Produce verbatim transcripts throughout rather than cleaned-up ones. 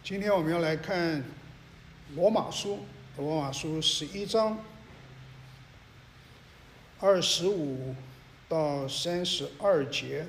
今天我们要来看罗马书，罗马书十一章二十五到三十二节。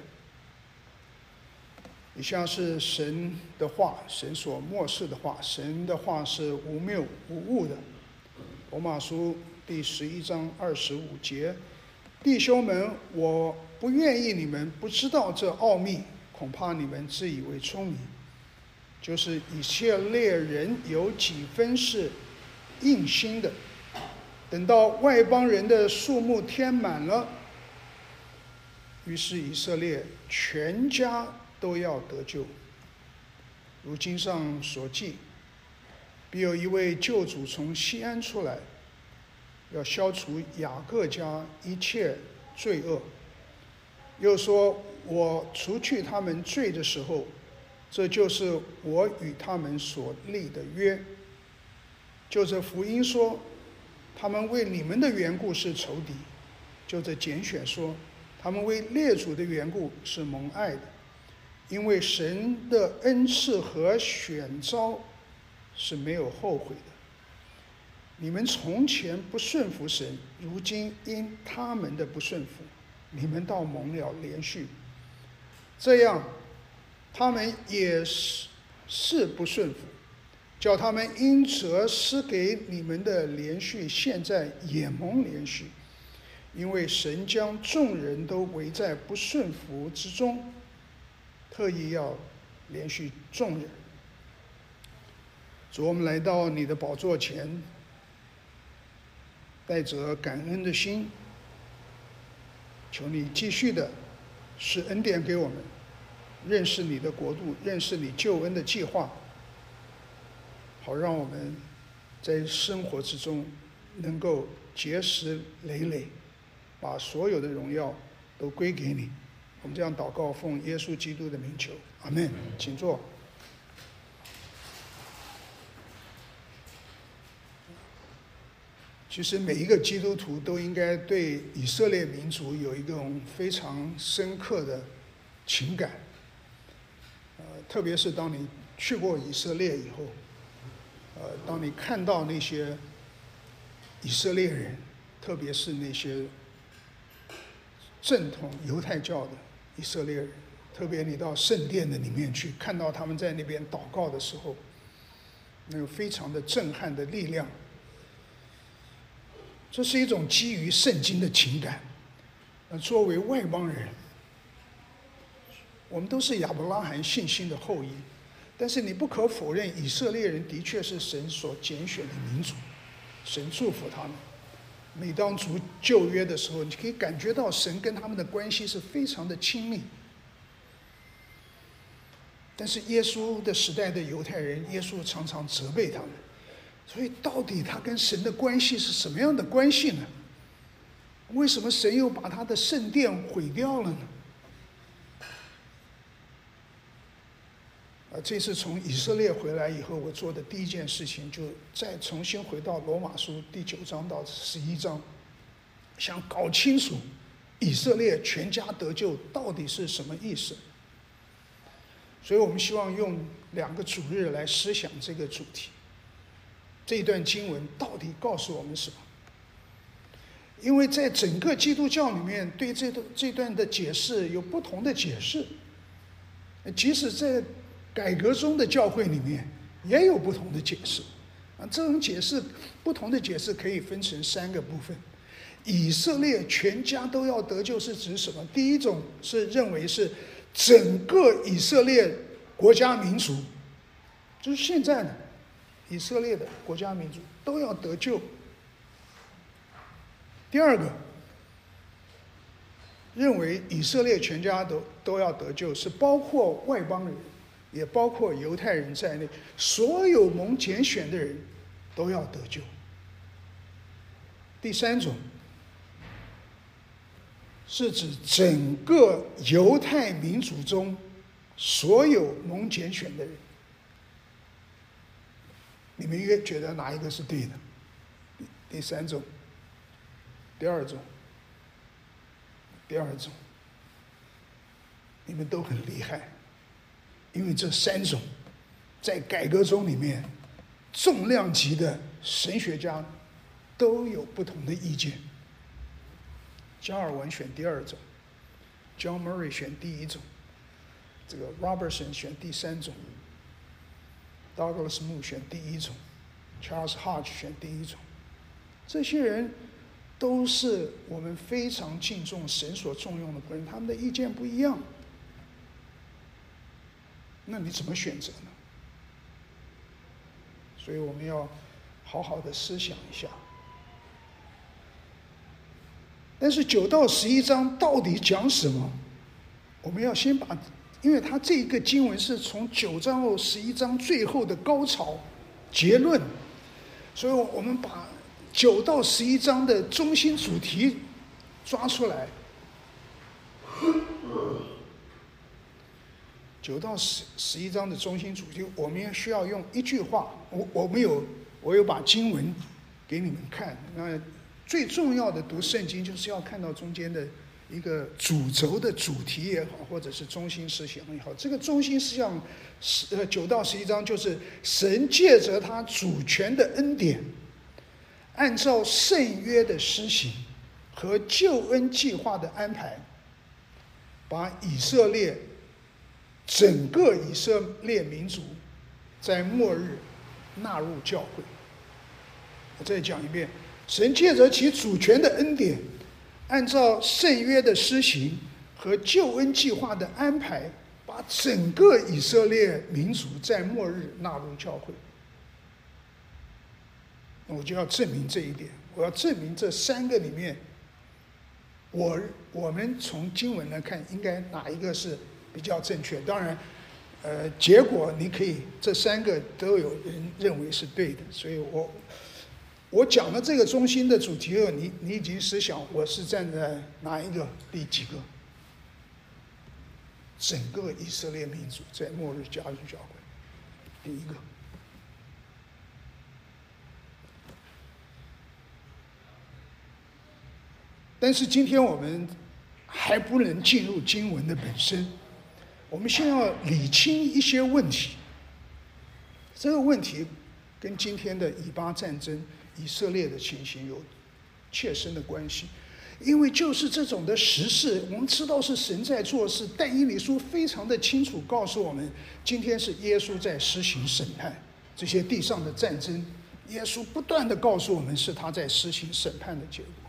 以下是神的话，神所默示的话，神的话是无谬无误的。罗马书第十一章二十五节，弟兄们，我不愿意你们不知道这奥秘，恐怕你们自以为聪明。就是以色列人有几分是硬心的，等到外邦人的数目填满了，于是以色列全家都要得救。如经上所记，必有一位救主从西安出来，要消除雅各家一切罪恶。又说，我除去他们罪的时候，这就是我与他们所立的约。就这福音说，他们为你们的缘故是仇敌；就这拣选说，他们为列祖的缘故是蒙爱的。因为神的恩赐和选召是没有后悔的。你们从前不顺服神，如今因他们的不顺服，你们倒蒙了连续。这样他们也是是不顺服，叫他们因责施给你们的连续，现在也蒙连续。因为神将众人都围在不顺服之中，特意要连续众人。主，我们来到你的宝座前，带着感恩的心，求你继续的施恩典给我们，认识你的国度，认识你救恩的计划，好让我们在生活之中能够结实累累，把所有的荣耀都归给你。我们这样祷告，奉耶稣基督的名求，阿们。请坐。其实每一个基督徒都应该对以色列民族有一种非常深刻的情感，呃，特别是当你去过以色列以后，呃，当你看到那些以色列人，特别是那些正统犹太教的以色列人，特别你到圣殿的里面去，看到他们在那边祷告的时候，那有非常的震撼的力量。这是一种基于圣经的情感。作为外邦人，我们都是亚伯拉罕信心的后裔，但是你不可否认，以色列人的确是神所拣选的民族，神祝福他们。每当读旧约的时候，你可以感觉到神跟他们的关系是非常的亲密。但是耶稣的时代的犹太人，耶稣常常责备他们。所以到底他跟神的关系是什么样的关系呢？为什么神又把他的圣殿毁掉了呢？啊，这次从以色列回来以后，我做的第一件事情就再重新回到罗马书第九章到十一章，想搞清楚以色列全家得救到底是什么意思。所以我们希望用两个主日来思想这个主题。这一段经文到底告诉我们什么？因为在整个基督教里面，对这段这段的解释有不同的解释，即使在改革中的教会里面也有不同的解释。啊，这种解释不同的解释可以分成三个部分。以色列全家都要得救是指什么？第一种是认为是整个以色列国家民族，就是现在的以色列的国家民族都要得救。第二个，认为以色列全家都都要得救，是包括外邦人，也包括犹太人在内，所有蒙拣选的人都要得救。第三种，是指整个犹太民族中所有蒙拣选的人。你们越觉得哪一个是对的？第三种，第二种，第二种，你们都很厉害，因为这三种在改革中里面，重量级的神学家都有不同的意见。加尔文选第二种 ，John Murray 选第一种，这个 Robertson 选第三种 ，Douglas Moo 选第一种 ，Charles Hodge 选第一种。这些人都是我们非常敬重、神所重用的人，他们的意见不一样。那你怎么选择呢？所以我们要好好的思想一下。但是九到十一章到底讲什么？我们要先把，因为它这个经文是从九章到十一章最后的高潮结论，所以我们把九到十一章的中心主题抓出来。九到十十一章的中心主题，我们也需要用一句话。我我们有我有把经文给你们看。那最重要的读圣经，就是要看到中间的一个主轴的主题也好，或者是中心思想也好。这个中心思想，十呃九到十一章就是神借着他主权的恩典，按照圣约的施行和救恩计划的安排，把以色列整个以色列民族在末日纳入教会。我再讲一遍，神借着其主权的恩典，按照圣约的施行和救恩计划的安排，把整个以色列民族在末日纳入教会。我就要证明这一点，我要证明这三个里面，我我们从经文来看，应该哪一个是比较正确？当然，呃，结果你可以这三个都有人认为是对的，所以我我讲了这个中心的主题后，你你已经思想我是站在哪一个第几个？整个以色列民族在末日加入教会，第一个。但是今天我们还不能进入经文的本身，我们先要理清一些问题。这个问题跟今天的以巴战争、以色列的情形有切身的关系，因为就是这种的时事，我们知道是神在做事。但以理书非常的清楚告诉我们，今天是耶稣在施行审判，这些地上的战争，耶稣不断的告诉我们是他在施行审判的结果。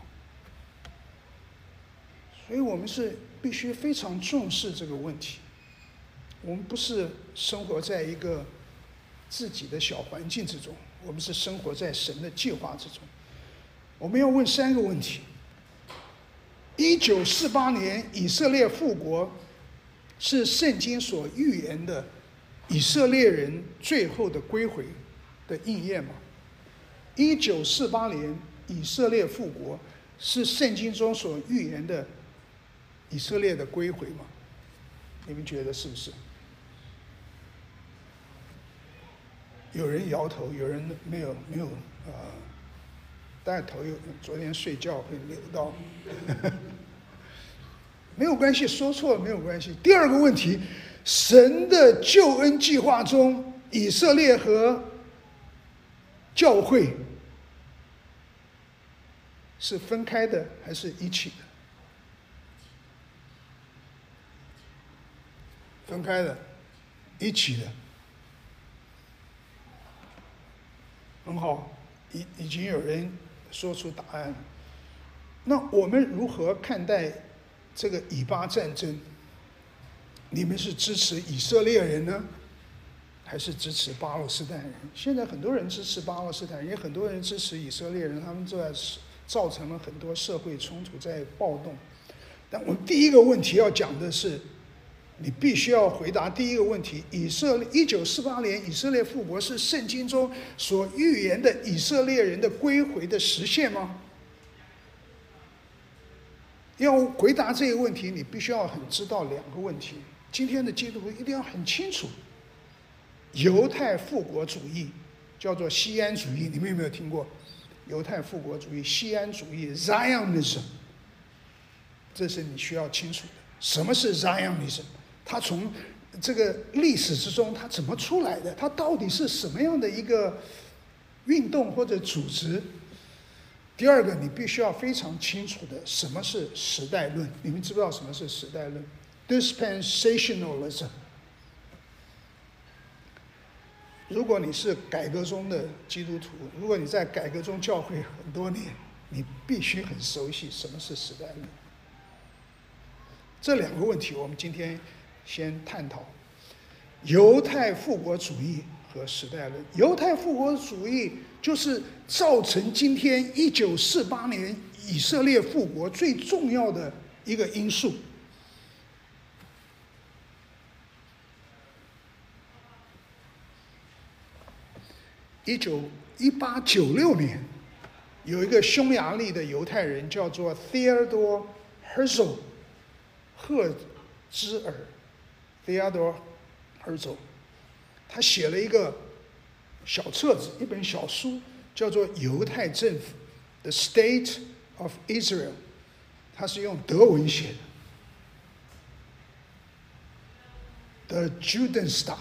所以我们是必须非常重视这个问题。我们不是生活在一个自己的小环境之中，我们是生活在神的计划之中。我们要问三个问题：一九四八年以色列复国是圣经所预言的以色列人最后的归回的应验吗？一九四八年以色列复国是圣经中所预言的以色列的归回吗？你们觉得是不是？有人摇头，有人没有没有呃，但头有昨天睡觉会扭到，没有关系，说错了没有关系。第二个问题，神的救恩计划中，以色列和教会是分开的还是一起的？分开的，一起的，很好，已已经有人说出答案了。那我们如何看待这个以巴战争？你们是支持以色列人呢，还是支持巴勒斯坦人？现在很多人支持巴勒斯坦人，也很多人支持以色列人，他们在造成了很多社会冲突，在暴动。但我们第一个问题要讲的是，你必须要回答第一个问题：以色列一九四八年以色列复国是圣经中所预言的以色列人的归回的实现吗？要回答这个问题，你必须要很知道两个问题。今天的基督徒一定要很清楚，犹太复国主义叫做西安主义，你们有没有听过？犹太复国主义、西安主义 （Zionism）， 这是你需要清楚的。什么是 Zionism？它从这个历史之中它怎么出来的，它到底是什么样的一个运动或者组织。第二个，你必须要非常清楚的什么是时代论。你们知不知道什么是时代论？ Dispensationalism。 如果你是改革中的基督徒，如果你在改革中教会很多年，你必须很熟悉什么是时代论。这两个问题我们今天先探讨：犹太复国主义和时代论。犹太复国主义就是造成今天一九四八年以色列复国最重要的一个因素。一九一八九六年，有一个匈牙利的犹太人叫做 Theodor Herzl， 赫兹尔 Theodor Herzl， 他写了一个小册子，一本小书，叫做《犹太政府》The State of Israel， 他是用德文写的 The Judenstaat。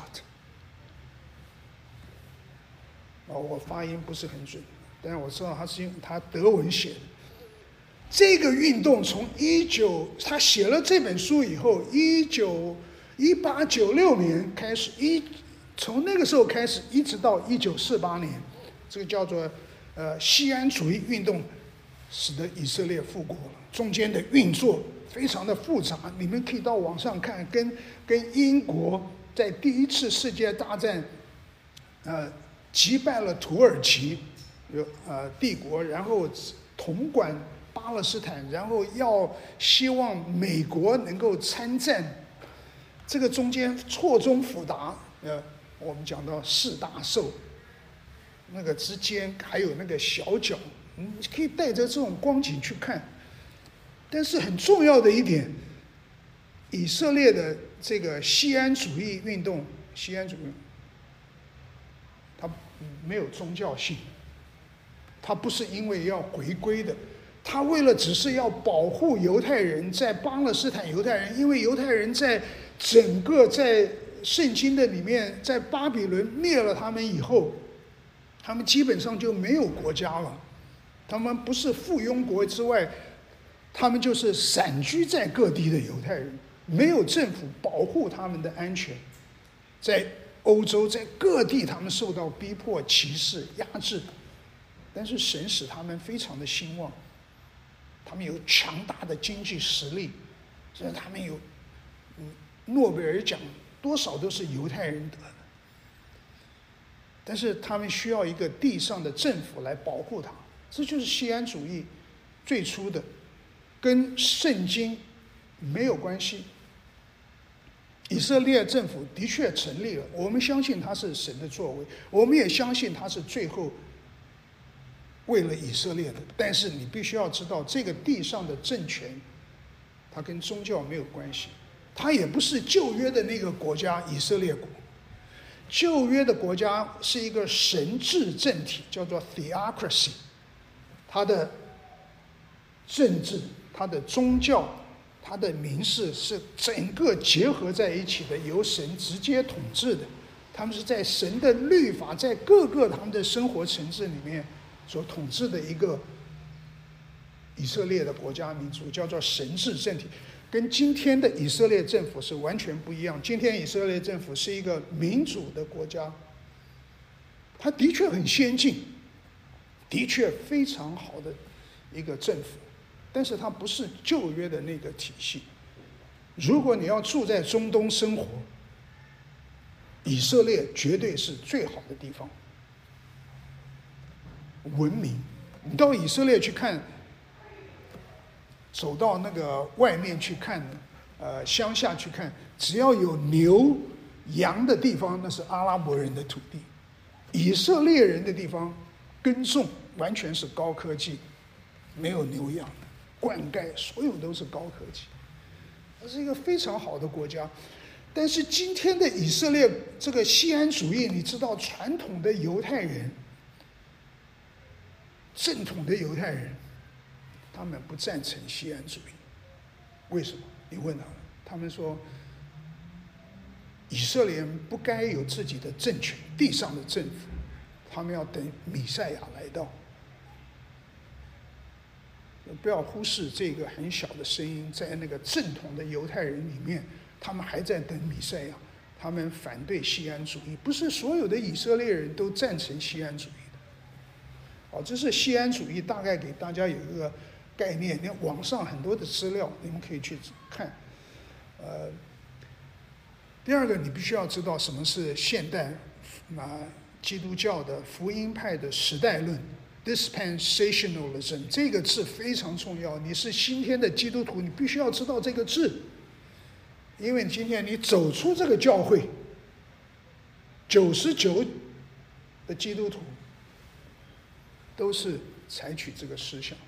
哦，我发音不是很准，但是我知道他是用他德文写的。这个运动从一九他写了这本书以后，一九一八九六年开始，一从那个时候开始，一直到一九四八年，这个叫做呃锡安主义运动，使得以色列复国了。中间的运作非常的复杂，你们可以到网上看，跟跟英国在第一次世界大战，呃。击败了土耳其呃帝国，然后统管巴勒斯坦，然后要希望美国能够参战，这个中间错综复杂。呃，我们讲到四大兽，那个之间还有那个小角，你可以带着这种光景去看。但是很重要的一点，以色列的这个锡安主义运动，锡安主义。它没有宗教性，它不是因为要回归的，它为了只是要保护犹太人，在巴勒斯坦犹太人，因为犹太人在整个在圣经的里面，在巴比伦灭了他们以后，他们基本上就没有国家了，他们不是附庸国之外，他们就是散居在各地的犹太人，没有政府保护他们的安全，在欧洲在各地，他们受到逼迫、歧视、压制，但是神使他们非常的兴旺，他们有强大的经济实力，所以他们有，嗯，诺贝尔奖多少都是犹太人得的，但是他们需要一个地上的政府来保护他，这就是锡安主义最初的，跟圣经没有关系。以色列政府的确成立了，我们相信它是神的作为，我们也相信它是最后为了以色列的。但是你必须要知道，这个地上的政权，它跟宗教没有关系，它也不是旧约的那个国家以色列国。旧约的国家是一个神治政体，叫做 theocracy， 它的政治、它的宗教、它的民事是整个结合在一起的，由神直接统治的。他们是在神的律法，在各个他们的生活层次里面所统治的一个以色列的国家民族，叫做神治政体，跟今天的以色列政府是完全不一样。今天以色列政府是一个民主的国家，它的确很先进，的确非常好的一个政府，但是它不是旧约的那个体系。如果你要住在中东生活，以色列绝对是最好的地方。文明，你到以色列去看，走到那个外面去看，呃，乡下去看，只要有牛羊的地方，那是阿拉伯人的土地。以色列人的地方，耕种完全是高科技，没有牛羊的，灌溉所有都是高科技，它是一个非常好的国家。但是今天的以色列这个锡安主义，你知道，传统的犹太人，正统的犹太人，他们不赞成锡安主义。为什么？你问他们，他们说以色列人不该有自己的政权，地上的政府，他们要等弥赛亚来到。不要忽视这个很小的声音，在那个正统的犹太人里面，他们还在等弥赛亚，他们反对锡安主义。不是所有的以色列人都赞成锡安主义的。哦，这是锡安主义，大概给大家有一个概念。你网上很多的资料，你们可以去看。呃，第二个，你必须要知道什么是现代啊基督教的福音派的时代论。dispensationalism 这个字非常重要，你是今天的基督徒，你必须要知道这个字，因为今天你走出这个教会，九十九的基督徒都是采取这个思想。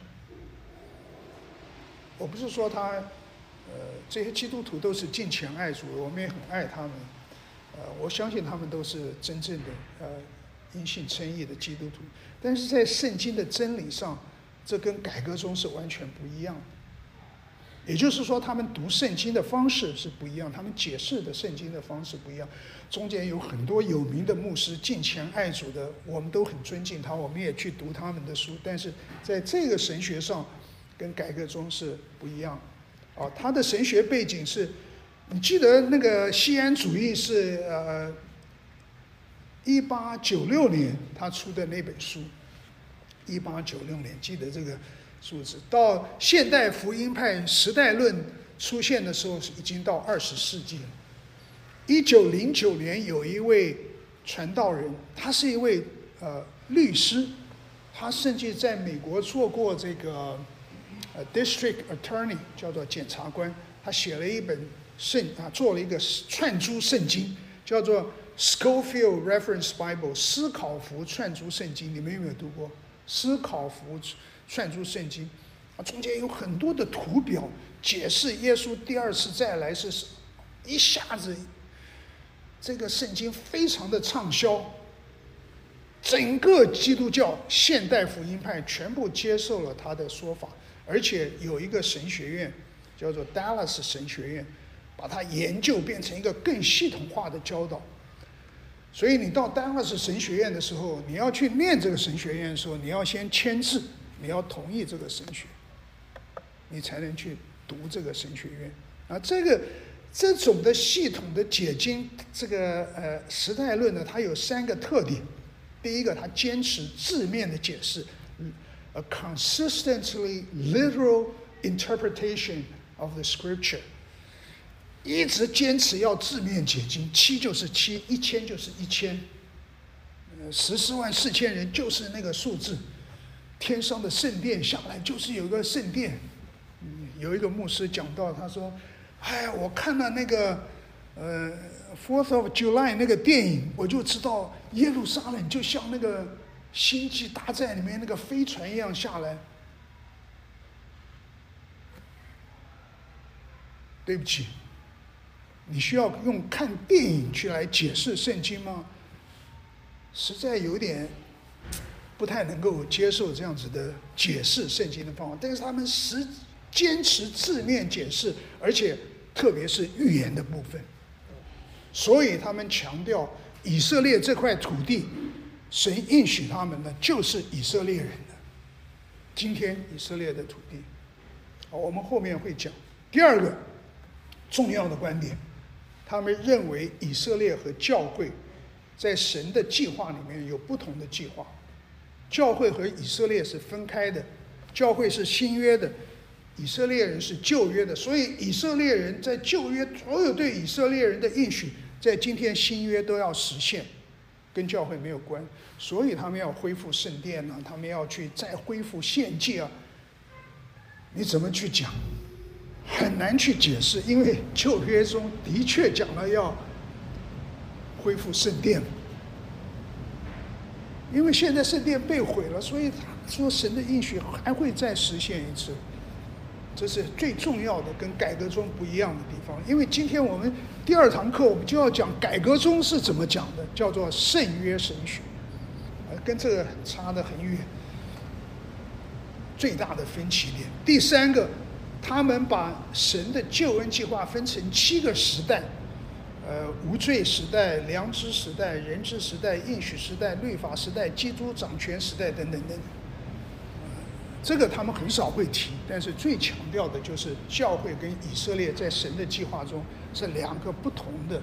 我不是说他，呃，这些基督徒都是敬虔爱主，我们也很爱他们，呃，我相信他们都是真正的呃因信称义的基督徒。但是在圣经的真理上，这跟改革中是完全不一样的。也就是说，他们读圣经的方式是不一样，他们解释的圣经的方式不一样。中间有很多有名的牧师，敬虔爱主的，我们都很尊敬他，我们也去读他们的书。但是在这个神学上，跟改革中是不一样。哦，他的神学背景是，你记得那个锡安主义是呃。一八九六年他出的那本书，一八九六年，记得这个数字。到现代福音派时代论出现的时候，已经到二十世纪了。一九零九年，有一位传道人，他是一位呃律师，他甚至在美国做过这个呃 district attorney， 叫做检察官。他写了一本圣啊，做了一个串珠圣经，叫做Scofield Reference Bible 斯考福串珠圣经，你们有没有读过？斯考福串珠圣经，啊，中间有很多的图表解释耶稣第二次再来是，一下子，这个圣经非常的畅销，整个基督教现代福音派全部接受了他的说法，而且有一个神学院叫做 Dallas 神学院，把它研究变成一个更系统化的教导。所以你到丹勒斯神学院的时候，你要去念这个神学院的时候，你要先签字，你要同意这个神学，你才能去读这个神学院。啊，这个这种的系统的解经，这个呃时代论呢，它有三个特点。第一个，它坚持字面的解释 ，a consistently literal interpretation of the scripture。一直坚持要字面解经，七就是七，一千就是一千，呃，十四万四千人就是那个数字，天上的圣殿下来就是有一个圣殿。嗯，有一个牧师讲到，他说：“哎，我看了那个呃 Fourth of July 那个电影，我就知道耶路撒冷就像那个星际大战里面那个飞船一样下来。”对不起。你需要用看电影去来解释圣经吗？实在有点不太能够接受这样子的解释圣经的方法。但是他们实坚持字面解释，而且特别是预言的部分。所以他们强调以色列这块土地，神应许他们的就是以色列人的。今天以色列的土地，我们后面会讲。第二个重要的观点。他们认为以色列和教会在神的计划里面有不同的计划，教会和以色列是分开的，教会是新约的，以色列人是旧约的，所以以色列人在旧约所有对以色列人的应许，在今天新约都要实现，跟教会没有关，所以他们要恢复圣殿啊，他们要去再恢复献祭啊，你怎么去讲？很难去解释，因为旧约中的确讲了要恢复圣殿，因为现在圣殿被毁了，所以他说神的应许还会再实现一次，这是最重要的，跟改革中不一样的地方。因为今天我们第二堂课我们就要讲改革中是怎么讲的，叫做圣约神学，跟这个差得很远。最大的分歧点，第三个。他们把神的救恩计划分成七个时代， 呃无罪时代、良知时代、人治时代、应许时代、律法时代、基督掌权时代等等等等。这个他们很少会提，但是最强调的就是教会跟以色列在神的计划中是两个不同的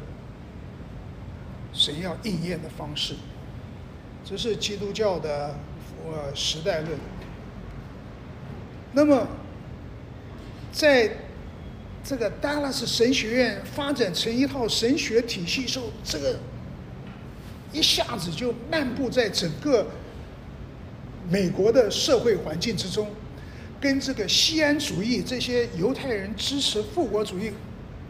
神要应验的方式。这是基督教的呃时代论。那么在这个达拉斯神学院发展成一套神学体系时候，这个一下子就漫步在整个美国的社会环境之中，跟这个西安主义这些犹太人支持复国主义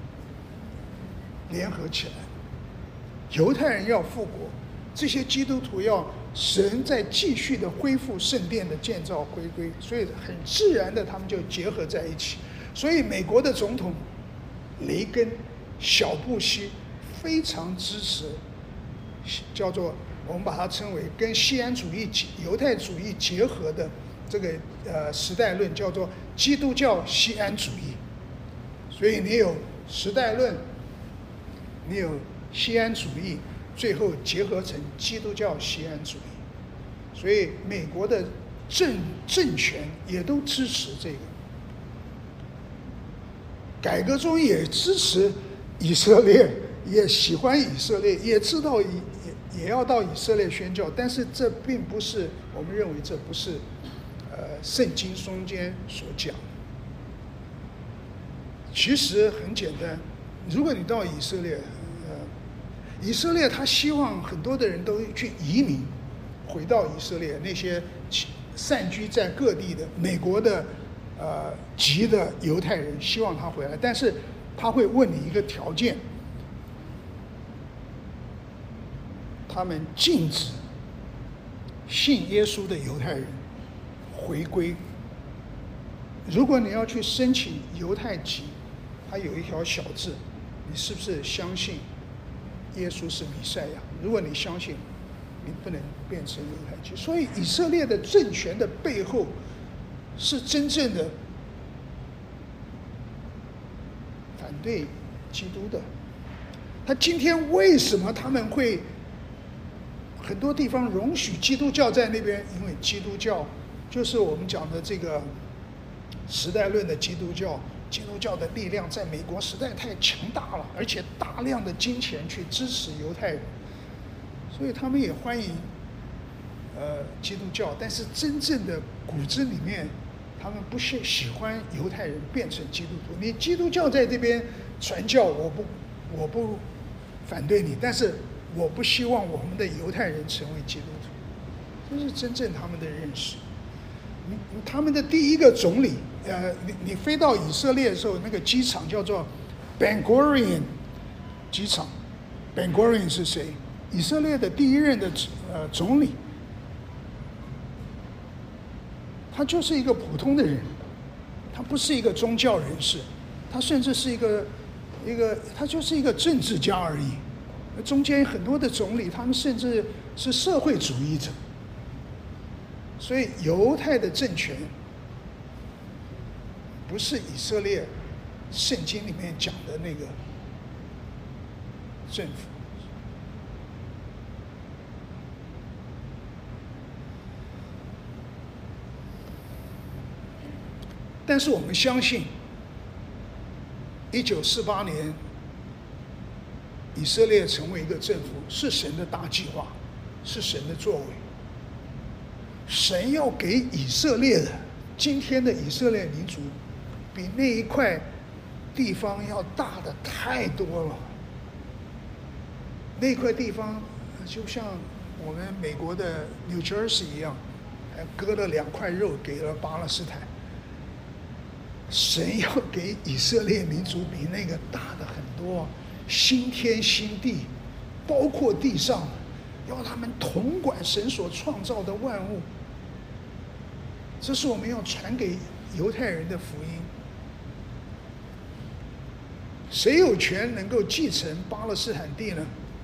联合起来。犹太人要复国，这些基督徒要神在继续的恢复圣殿的建造回归，所以很自然的他们就结合在一起。所以美国的总统雷根、小布希非常支持，叫做我们把它称为跟西安主义、犹太主义结合的这个呃时代论，叫做基督教西安主义。所以你有时代论，你有西安主义，最后结合成基督教西安主义。所以美国的政政权也都支持这个。改革中也支持以色列，也喜欢以色列，也知道也也要到以色列宣教，但是这并不是我们认为这不是呃圣经中间所讲的。其实很简单，如果你到以色列，呃，以色列他希望很多的人都去移民，回到以色列，那些散居在各地的美国的。呃，籍的犹太人希望他回来，但是他会问你一个条件：他们禁止信耶稣的犹太人回归。如果你要去申请犹太籍，它有一条小字，你是不是相信耶稣是弥赛亚？如果你相信，你不能变成犹太籍。所以以色列的政权的背后是真正的反对基督的。他今天为什么他们会很多地方容许基督教在那边？因为基督教就是我们讲的这个时代论的基督教，基督教的力量在美国实在太强大了，而且大量的金钱去支持犹太人，所以他们也欢迎呃基督教，但是真正的骨子里面，他们不是喜欢犹太人变成基督徒。你基督教在这边传教，我不我不反对你，但是我不希望我们的犹太人成为基督徒，这是真正他们的认识。他们的第一个总理，呃，你你飞到以色列的时候，那个机场叫做 Ben Gurion 机场。Ben Gurion 是谁？以色列的第一任的呃总理。他就是一个普通的人，他不是一个宗教人士，他甚至是一个一个他就是一个政治家而已。中间很多的总理，他们甚至是社会主义者。所以犹太的政权不是以色列圣经里面讲的那个政府。但是我们相信，一九四八年以色列成为一个政府是神的大计划，是神的作为。神要给以色列的今天的以色列民族，比那一块地方要大的太多了。那块地方就像我们美国的 New Jersey 一样，还割了两块肉给了巴勒斯坦。神要给以色列民族比那个大的很多，新天新地，包括地上，要他们统管神所创造的万物。这是我们要传给犹太人的福音。谁有权能够继承巴勒斯坦地呢？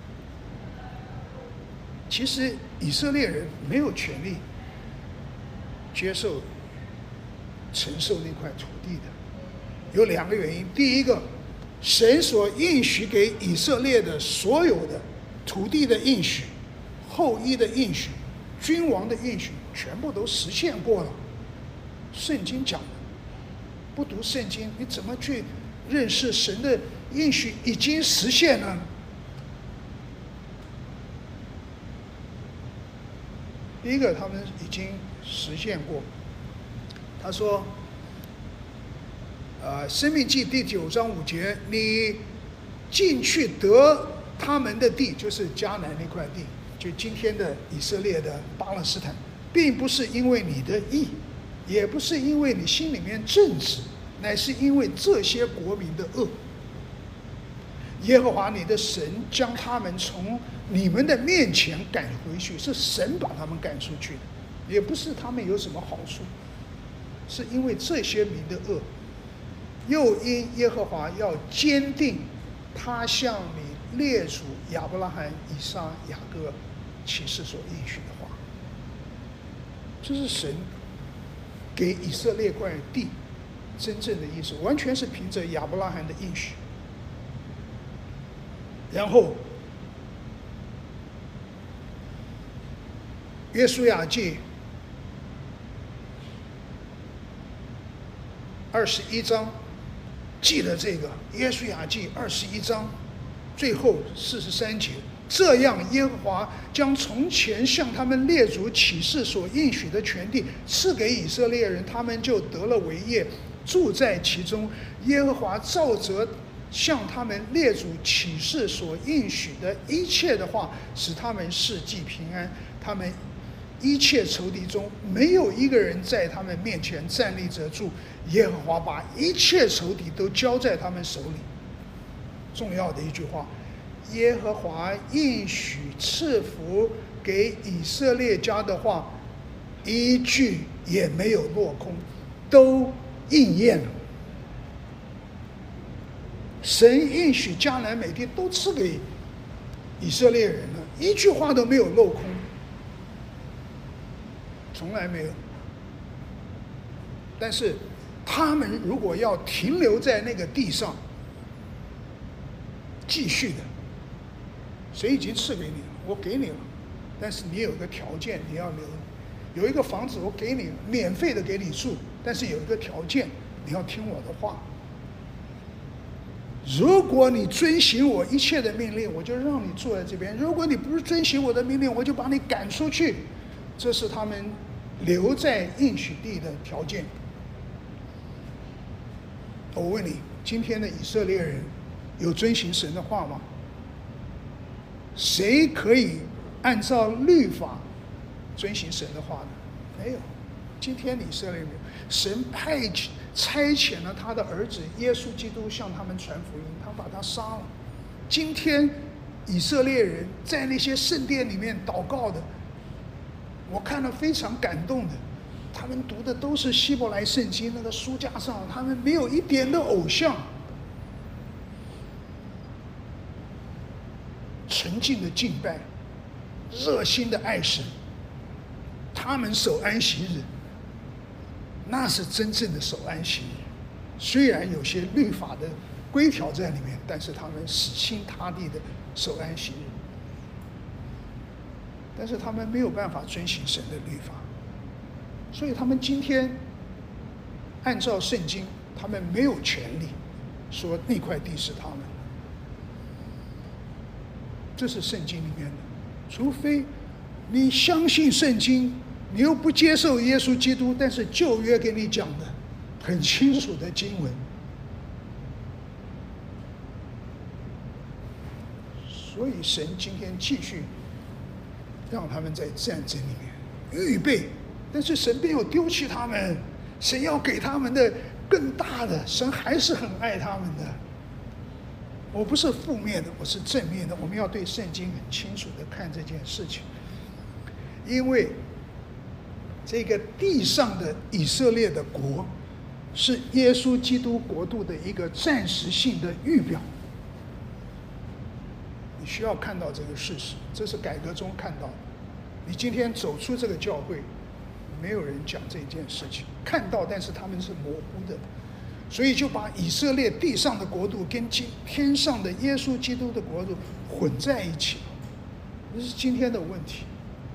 其实以色列人没有权利接受承受那块土地的，有两个原因。第一个， 神所应许给以色列的所有的土地的应许、后裔的应许、君王的应许，全部都实现过了。圣经讲的，不读圣经，你怎么去认识神的应许已经实现呢？第一个，他们已经实现过。他说，呃，《申命记》第九章五节，你进去得他们的地，就是迦南那块地，就今天的以色列的巴勒斯坦，并不是因为你的义，也不是因为你心里面正直，乃是因为这些国民的恶。耶和华你的神将他们从你们的面前赶回去，是神把他们赶出去的，也不是他们有什么好处，是因为这些民的恶。又因耶和华要坚定他向你列祖亚伯拉罕、以撒、雅各启示所应许的话，这是神给以色列块地真正的意思，完全是凭着亚伯拉罕的应许。然后约书亚记二十一章记了这个，约书亚记二十一章最后四十三节，这样耶和华将从前向他们列祖起誓所应许的全地赐给以色列人，他们就得了为业，住在其中。耶和华照着向他们列祖起誓所应许的一切的话，使他们世纪平安。他们一切仇敌中没有一个人在他们面前站立得住，耶和华把一切仇敌都交在他们手里。重要的一句话，耶和华应许赐福给以色列家的话，一句也没有落空，都应验了。神应许迦南美地都赐给以色列人了，一句话都没有漏空，从来没有。但是他们如果要停留在那个地上继续的，谁已经赐给你了，我给你了，但是你有一个条件，你要留。有一个房子我给你免费的给你住，但是有一个条件，你要听我的话。如果你遵行我一切的命令，我就让你住在这边；如果你不是遵行我的命令，我就把你赶出去。这是他们留在应许地的条件。我问你，今天的以色列人有遵行神的话吗？谁可以按照律法遵行神的话呢？没有。今天以色列没有，神派遣差遣了他的儿子耶稣基督向他们传福音，他把他杀了。今天以色列人在那些圣殿里面祷告的，我看了非常感动的，他们读的都是希伯来圣经，那个书架上他们没有一点的偶像，纯净的敬拜，热心的爱神，他们守安息日，那是真正的守安息日。虽然有些律法的规条在里面，但是他们死心塌地的守安息日。但是他们没有办法遵行神的律法，所以他们今天按照圣经，他们没有权利说那块地是他们。这是圣经里面的，除非你相信圣经，你又不接受耶稣基督，但是旧约给你讲的很清楚的经文。所以神今天继续让他们在战争里面预备，但是神没有丢弃他们，神要给他们的更大的，神还是很爱他们的。我不是负面的，我是正面的，我们要对圣经很清楚的看这件事情。因为这个地上的以色列的国是耶稣基督国度的一个暂时性的预表，你需要看到这个事实，这是改革中看到的。你今天走出这个教会，没有人讲这件事情，看到但是他们是模糊的。 所以就把以色列地上的国度跟天上的耶稣基督的国度混在一起，这是今天的问题。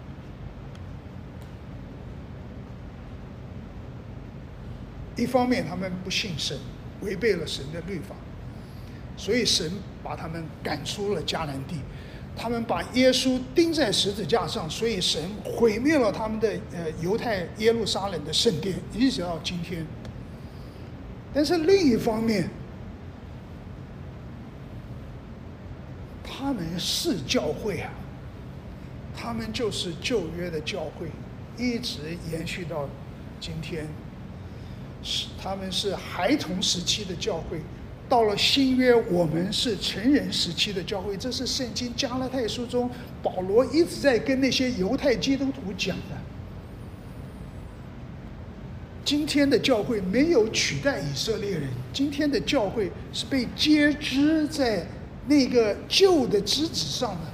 一方面他们不信神，违背了神的律法，所以神把他们赶出了迦南地。他们把耶稣钉在十字架上，所以神毁灭了他们的呃犹太耶路撒冷的圣殿，一直到今天。但是另一方面，他们是教会啊，他们就是旧约的教会，一直延续到今天。是他们是孩童时期的教会，到了新约，我们是成人时期的教会。这是圣经加拉太书中保罗一直在跟那些犹太基督徒讲的。今天的教会没有取代以色列人，今天的教会是被接枝在那个旧的枝子上的。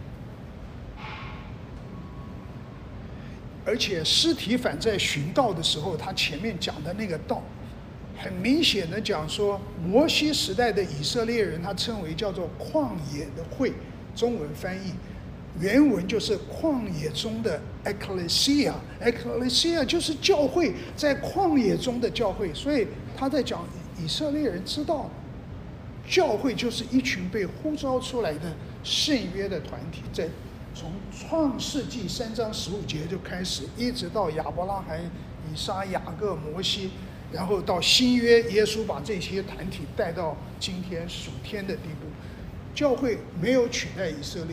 而且司提反在寻道的时候，他前面讲的那个道，很明显的讲说，摩西时代的以色列人，他称为叫做旷野的会，中文翻译，原文就是旷野中的 ecclesia，ecclesia 就是教会，在旷野中的教会。所以他在讲以色列人知道，教会就是一群被呼召出来的圣约的团体，在从创世纪三章十五节就开始，一直到亚伯拉罕、以撒、雅各、摩西，然后到新约，耶稣把这些团体带到今天属天的地步。教会没有取代以色列，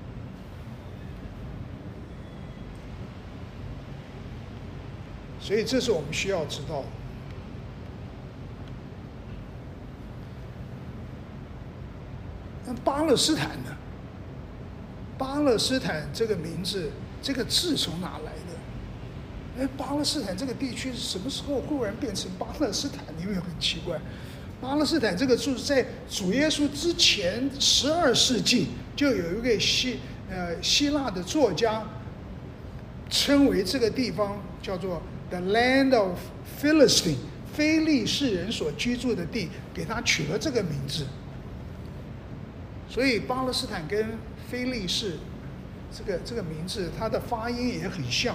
所以这是我们需要知道的。那巴勒斯坦呢？巴勒斯坦这个名字，这个字从哪来的？哎，巴勒斯坦这个地区是什么时候忽然变成巴勒斯坦？有没有很奇怪？巴勒斯坦这个字在主耶稣之前十二世纪就有一个希呃希腊的作家称为这个地方叫做 The Land of Philistine， 非利士人所居住的地，给他取了这个名字。所以巴勒斯坦跟非利士这个这个名字，它的发音也很像。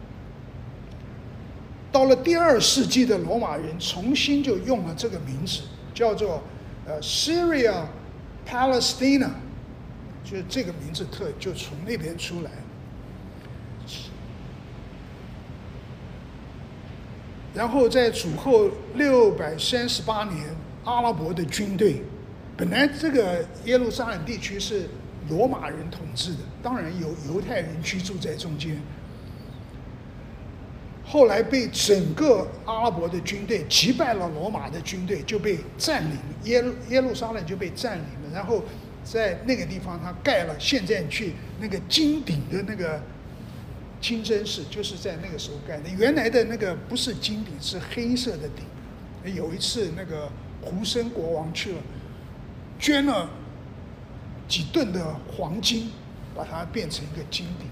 到了第二世纪的罗马人重新就用了这个名字，叫做呃 Syria Palestina， 就是这个名字特就从那边出来。然后在主后六百三十八年，阿拉伯的军队，本来这个耶路撒冷地区是罗马人统治的，当然有犹太人居住在中间。后来被整个阿拉伯的军队击败了，罗马的军队就被占领，耶路耶路撒冷就被占领了。然后在那个地方，他盖了现在去那个金顶的那个清真寺，就是在那个时候盖的。原来的那个不是金顶，是黑色的顶。有一次那个胡森国王去了，捐了几吨的黄金，把它变成一个金顶。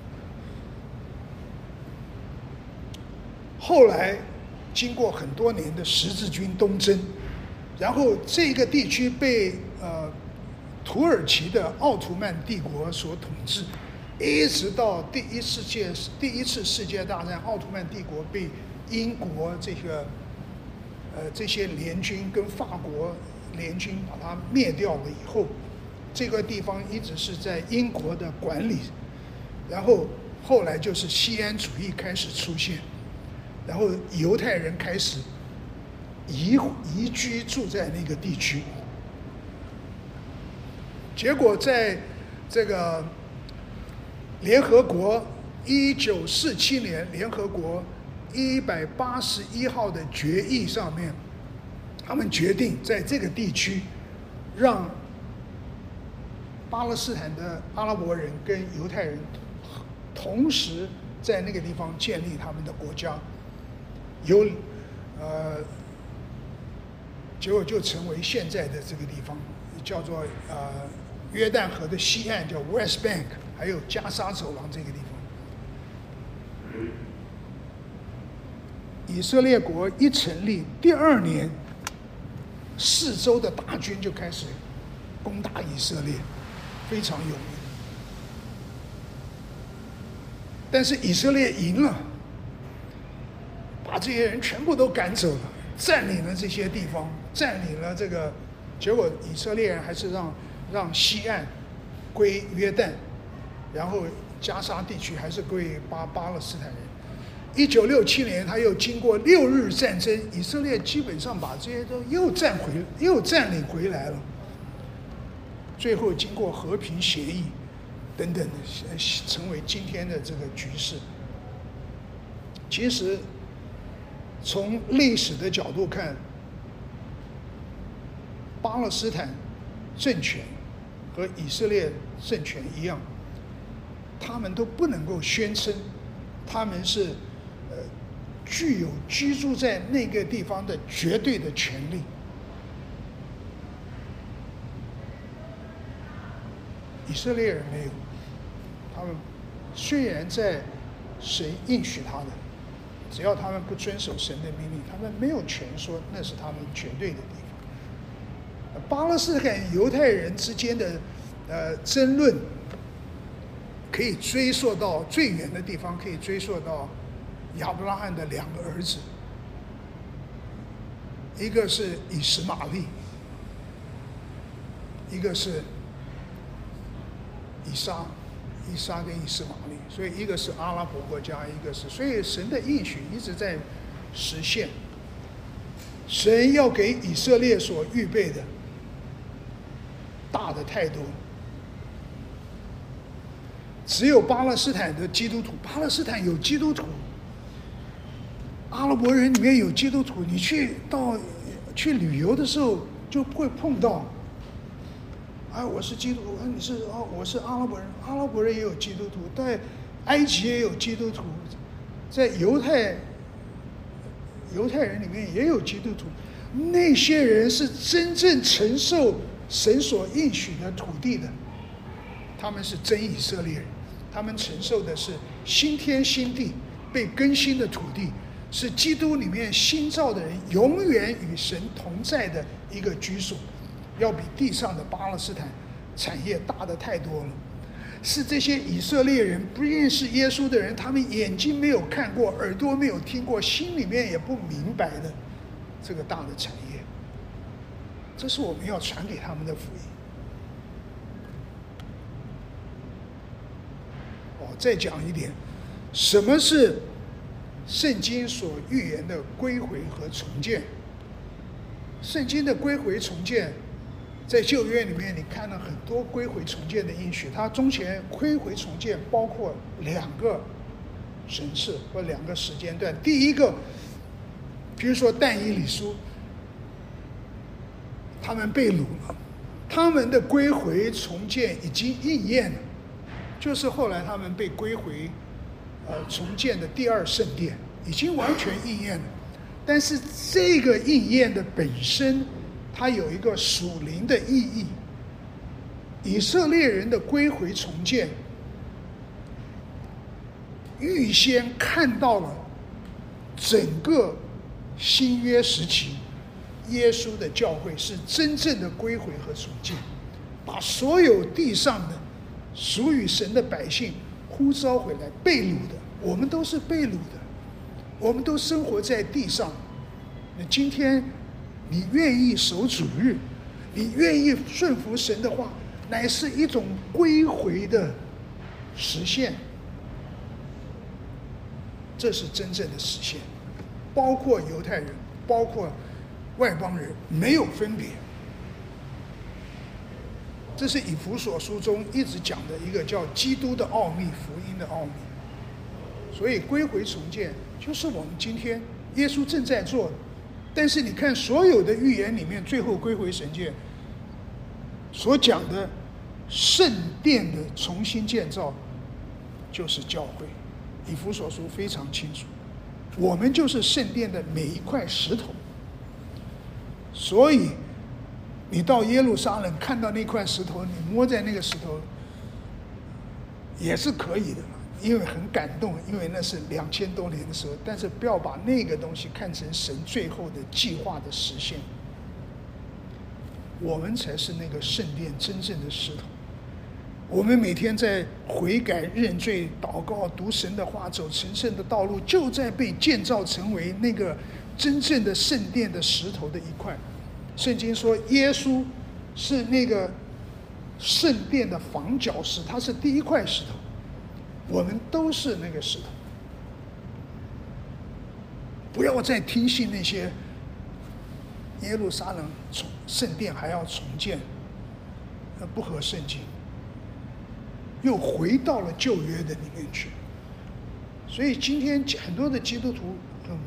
后来经过很多年的十字军东征，然后这个地区被呃土耳其的奥图曼帝国所统治，一直到第一世界第一次世界大战，奥图曼帝国被英国这个呃这些联军跟法国联军把它灭掉了以后，这个地方一直是在英国的管理，然后后来就是锡安主义开始出现，然后犹太人开始移移居住在那个地区，结果在这个联合国一九四七年联合国一百八十一号的决议上面，他们决定在这个地区让巴勒斯坦的阿拉伯人跟犹太人同时在那个地方建立他们的国家，有呃，结果就成为现在的这个地方，叫做呃约旦河的西岸叫 West Bank， 还有加沙走廊这个地方。以色列国一成立第二年， 四周的大军就开始攻打以色列，非常有名。但是以色列赢了，把这些人全部都赶走了，占领了这些地方，占领了这个，结果以色列人还是让让西岸归约旦，然后加沙地区还是归巴巴勒斯坦人。一九六七年，他又经过六日战争，以色列基本上把这些都又占回又占领回来了。最后经过和平协议等等的，成为今天的这个局势。其实从历史的角度看，巴勒斯坦政权和以色列政权一样，他们都不能够宣称他们是呃具有居住在那个地方的绝对的权利。以色列人没有，他们虽然在神应许他的，只要他们不遵守神的命令，他们没有权说那是他们绝对的地方。巴勒斯坦犹太人之间的呃争论，可以追溯到最远的地方，可以追溯到亚伯拉罕的两个儿子，一个是以实玛利，一个是以撒，以撒跟以实玛利，所以一个是阿拉伯国家，一个是，所以神的应许一直在实现。神要给以色列所预备的大的太多。只有巴勒斯坦的基督徒，巴勒斯坦有基督徒，阿拉伯人里面有基督徒，你去到去旅游的时候就会碰到。哎，我是基督徒，你是哦，我是阿拉伯人，阿拉伯人也有基督徒，在埃及也有基督徒，在犹太犹太人里面也有基督徒。那些人是真正承受神所应许的土地的，他们是真以色列人，他们承受的是新天新地被更新的土地，是基督里面新造的人永远与神同在的一个居所。要比地上的巴勒斯坦产业大的太多了。是这些以色列人不认识耶稣的人，他们眼睛没有看过，耳朵没有听过，心里面也不明白的这个大的产业，这是我们要传给他们的福音。哦，再讲一点，什么是圣经所预言的归回和重建？圣经的归回重建，在旧约里面，你看了很多归回重建的应许，它中间归回重建包括两个层次或两个时间段。第一个，比如说但以理书，他们被掳了，他们的归回重建已经应验了，就是后来他们被归回呃重建的第二圣殿已经完全应验了。但是这个应验的本身，它有一个属灵的意义。以色列人的归回重建，预先看到了整个新约时期耶稣的教会是真正的归回和重建，把所有地上的属于神的百姓呼召回来。被掳的，我们都是被掳的，我们都生活在地上。那今天你愿意守主日，你愿意顺服神的话，乃是一种归回的实现。这是真正的实现，包括犹太人，包括外邦人，没有分别。这是以弗所书中一直讲的一个叫基督的奥秘，福音的奥秘。所以归回重建就是我们今天耶稣正在做的。但是你看所有的预言里面，最后归回神界所讲的圣殿的重新建造就是教会。以弗所书非常清楚，我们就是圣殿的每一块石头。所以你到耶路撒冷看到那块石头，你摸在那个石头也是可以的，因为很感动，因为那是两千多年的时候。但是不要把那个东西看成神最后的计划的实现。 我们才是那个圣殿真正的石头。我们每天在悔改、认罪、祷告、读神的话，走成圣的道路，就在被建造成为那个真正的圣殿的石头的一块。圣经说，耶稣是那个圣殿的房角石，他是第一块石头，我们都是那个石头。不要再听信那些耶路撒冷重圣殿还要重建，那不合圣经，又回到了旧约的里面去。所以今天很多的基督徒嗯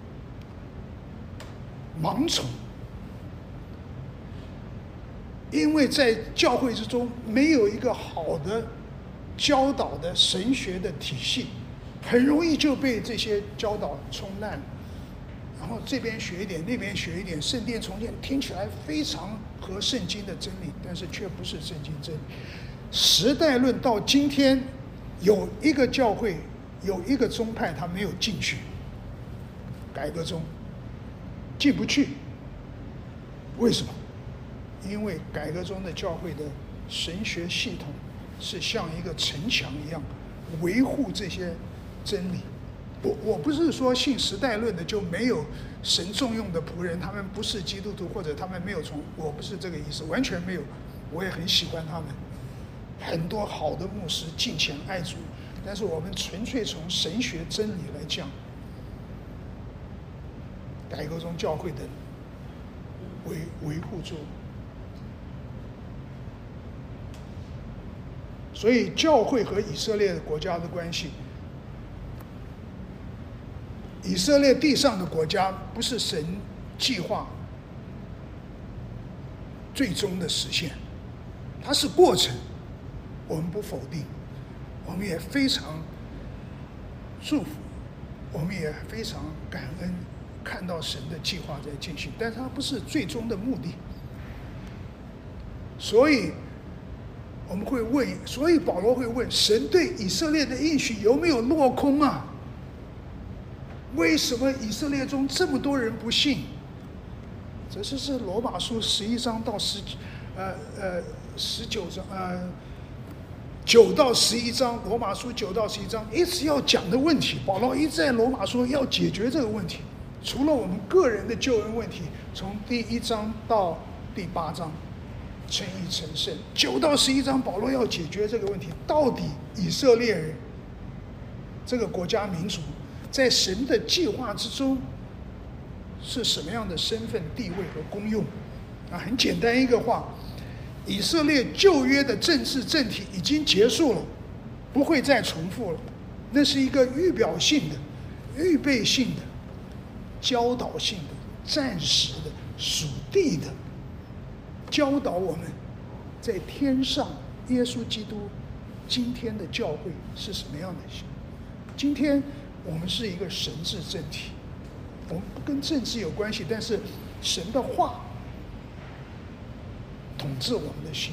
盲从，因为在教会之中没有一个好的教导的神学的体系，很容易就被这些教导冲烂了。然后这边学一点，那边学一点，圣殿重建听起来非常合圣经的真理，但是却不是圣经真理。时代论到今天，有一个教会，有一个宗派，他没有进去，改革宗进不去。为什么？因为改革宗的教会的神学系统是像一个城墙一样，维护这些真理。我我不是说信时代论的就没有神重用的仆人，他们不是基督徒，或者他们没有从，我不是这个意思，完全没有。我也很喜欢他们，很多好的牧师敬虔爱主，但是我们纯粹从神学真理来讲，改革宗教会的维维护住。所以教会和以色列国家的关系，以色列地上的国家不是神计划最终的实现，它是过程，我们不否定，我们也非常祝福，我们也非常感恩看到神的计划在进行，但它不是最终的目的。所以我们会问，所以保罗会问，神对以色列的应许有没有落空啊？为什么以色列中这么多人不信？这是是罗马书十一章到十，呃呃十九章，呃九到十一章，罗马书九到十一章一直要讲的问题。保罗一直在罗马书要解决这个问题。除了我们个人的救恩问题，从第一章到第八章，称义成圣，九到十一章，保罗要解决这个问题：到底以色列人这个国家民族，在神的计划之中是什么样的身份、地位和功用？啊，很简单一个话，以色列旧约的政治政体已经结束了，不会再重复了。那是一个预表性的、预备性的、教导性的、暂时的、属地的，教导我们在天上耶稣基督今天的教会是什么样的。今天我们是一个神治政体，我们不跟政治有关系，但是神的话统治我们的心。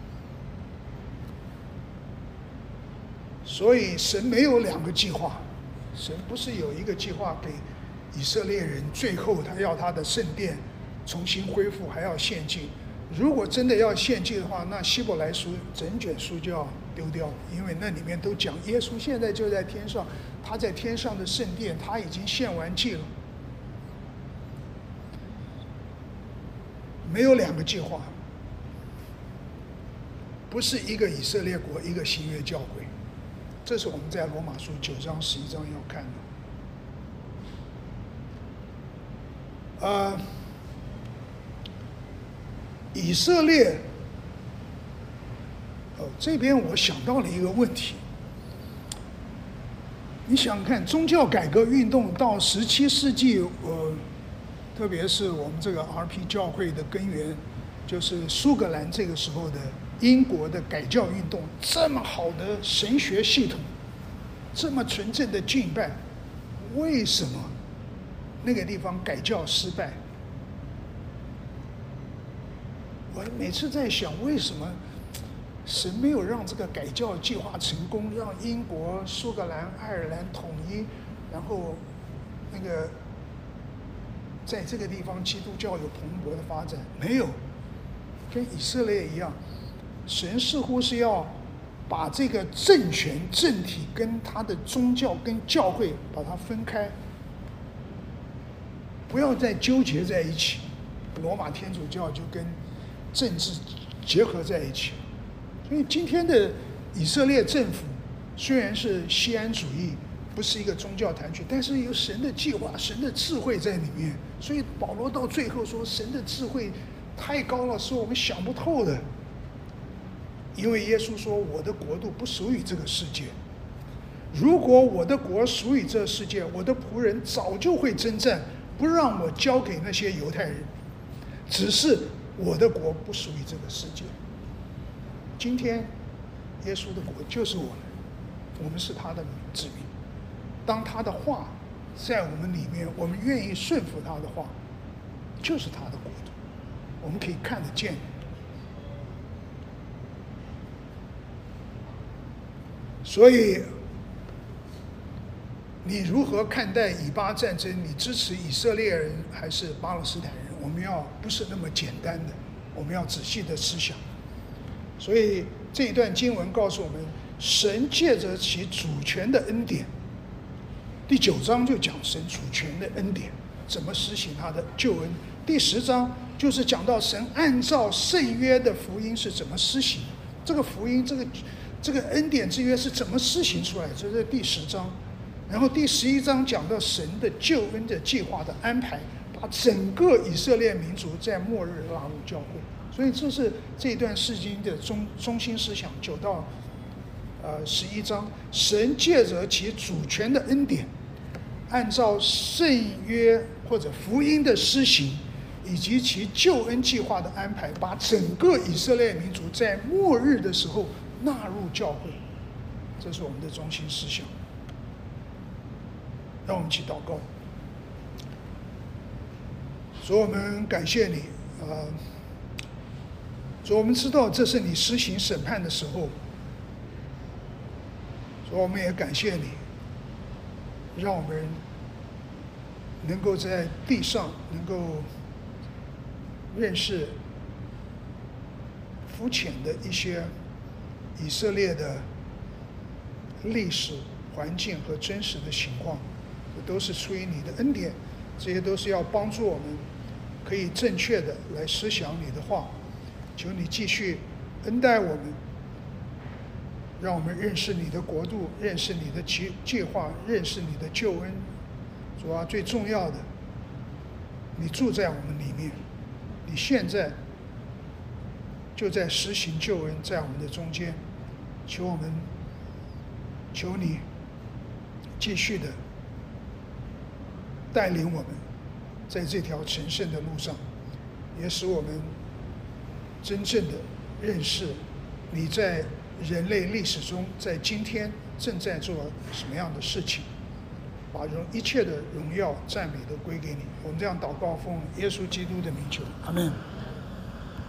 所以神没有两个计划，神不是有一个计划给以色列人，最后他要他的圣殿重新恢复，还要献祭。如果真的要献祭的话，那希伯来书整卷书就要丢掉，因为那里面都讲耶稣现在就在天上，他在天上的圣殿，他已经献完祭了。没有两个计划，不是一个以色列国，一个新约教会。这是我们在罗马书九章十一章要看的。呃，以色列，哦，这边我想到了一个问题。你想想看，宗教改革运动到十七世纪，呃，特别是我们这个 R P 教会的根源，就是苏格兰这个时候的英国的改教运动，这么好的神学系统，这么纯正的敬拜，为什么那个地方改教失败？我每次在想，为什么神没有让这个改教计划成功，让英国、苏格兰、爱尔兰统一，然后那个在这个地方基督教有蓬勃的发展？没有， 跟以色列一样，神似乎是要把这个政权政体跟他的宗教跟教会把它分开，不要再纠结在一起。罗马天主教就跟政治结合在一起，所以今天的以色列政府虽然是西安主义，不是一个宗教团体，但是有神的计划、神的智慧在里面。所以保罗到最后说，神的智慧太高了，是我们想不透的。因为耶稣说，我的国度不属于这个世界，如果我的国属于这个世界，我的仆人早就会征战，不让我交给那些犹太人。只是我的国不属于这个世界。今天耶稣的国就是我们，我们是他的子民。当他的话在我们里面，我们愿意顺服他的话，就是他的国度，我们可以看得见。所以你如何看待以巴战争？你支持以色列人还是巴勒斯坦人？我们要不是那么简单的，我们要仔细的思想。所以这一段经文告诉我们，神借着其主权的恩典，第九章就讲神主权的恩典怎么施行他的救恩，第十章就是讲到神按照圣约的福音是怎么施行，这个福音这个这个恩典之约是怎么施行出来，这是第十章。然后第十一章讲到神的救恩的计划的安排，把整个以色列民族在末日纳入教会。所以这是这一段圣经的中中心思想。九到呃十一章，神借着其主权的恩典，按照圣约或者福音的施行，以及其救恩计划的安排，把整个以色列民族在末日的时候纳入教会。这是我们的中心思想。让我们一起祷告。主，我们感谢你，呃，主，我们知道这是你施行审判的时候。主，我们也感谢你，让我们能够在地上能够认识肤浅的一些以色列的历史环境和真实的情况，这都是出于你的恩典，这些都是要帮助我们可以正确的来思想你的话。求你继续恩待我们，让我们认识你的国度，认识你的计计划，认识你的救恩。主啊，最重要的，你住在我们里面，你现在就在实行救恩在我们的中间。求我们，求你继续的带领我们在这条成圣的路上，也使我们真正的认识你在人类历史中在今天正在做什么样的事情，把荣一切的荣耀赞美都归给你。我们这样祷告，奉耶稣基督的名求，阿们。